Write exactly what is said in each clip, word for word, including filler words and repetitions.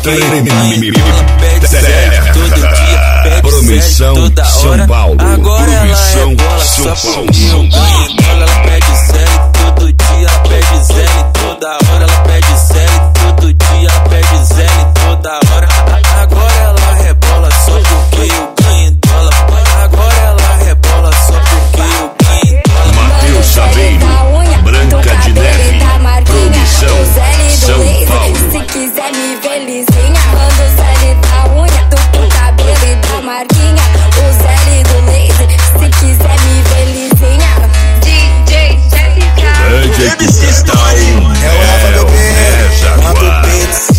Promissão São Paulo. Agora ela Promissão rebola São só Paulo. porque eu ganho dólar. Ela pede série todo dia, ela pede zele toda hora. Ela pede série todo dia, ela pede zele toda hora. Agora ela rebola só porque eu ganho dólar. Agora ela rebola só porque eu ganho dólar. Matheus Saveiro, Branca de Neve, Promissão São Paulo. Se quiser me ver lisinha, manda o zele da unha, do, do cabelo e da marquinha. O zele do laser, se quiser me ver lisinha. D J Jéssica, M C Style, É o Rafa é o Bebê, Rafa Jaguar. Pets.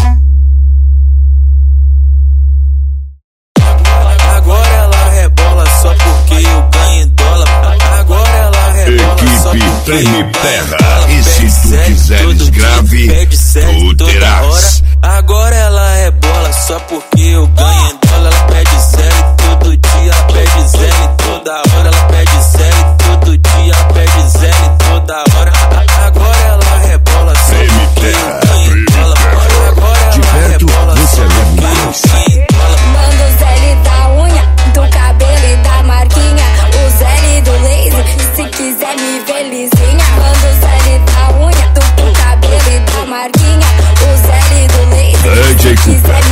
Agora ela rebola só porque eu ganho dólar. Agora ela rebola só Equipe porque Treme eu ganho Terra. dólar. E se Pede tu série quiseres todo dia, grave, pede série tu toda terás. hora. Agora ela rebola só porque eu ganho dólar. Ela pede série todo dia, ela pede zele toda hora. Ela pede série todo dia, ela pede zele toda hora. Agora ela rebola só Treme porque Terra, eu ganho Treme dólar. Terra. Agora De ela perto, rebola você só leva porque um eu dois. ganho dólar. manda o zele da unha, do cabelo e da marquinha. O zele do laser, se quiser me ver lisinha. Manda o zele da unha, do, do cabelo e da marquinha. O zele do laser, D J se quiser